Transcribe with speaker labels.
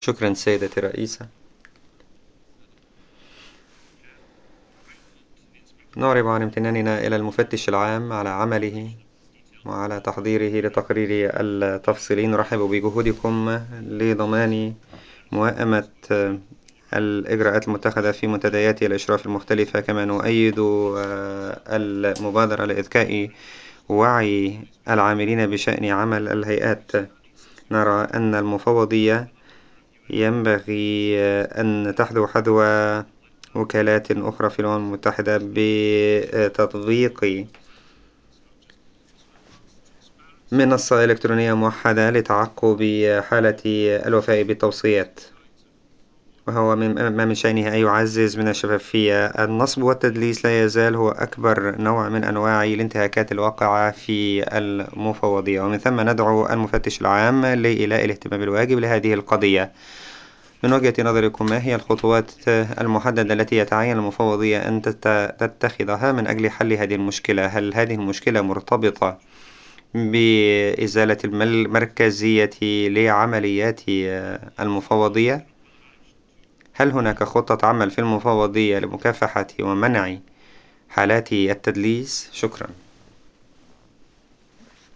Speaker 1: شكرا سيدتي الرئيسة. نعرب عن امتناننا إلى المفتش العام على عمله وعلى تحضيره لتقريره التفصيلي. نرحب بجهودكم لضمان موائمة الإجراءات المتخذة في منتديات الإشراف المختلفة. كما نؤيد المبادرة لإذكاء وعي العاملين بشأن عمل الهيئات. نرى أن المفوضية ينبغي أن تحذو حذو وكالات أخرى في الأمم المتحدة بتطبيق منصة إلكترونية موحدة لتعقب حالة الوفاء بالتوصيات، وهو ما من شأنه أن يعزز من الشفافية. النصب والتدليس لا يزال هو أكبر نوع من أنواع الانتهاكات الواقعة في المفوضية، ومن ثم ندعو المفتش العام لإيلاء الاهتمام الواجب لهذه القضية. من وجهة نظركم، ما هي الخطوات المحددة التي يتعين المفوضية أن تتخذها من أجل حل هذه المشكلة؟ هل هذه المشكلة مرتبطة بإزالة المركزية لعمليات المفوضية؟ هل هناك خطة عمل في المفوضية لمكافحة ومنع حالات التدليس؟ شكرا.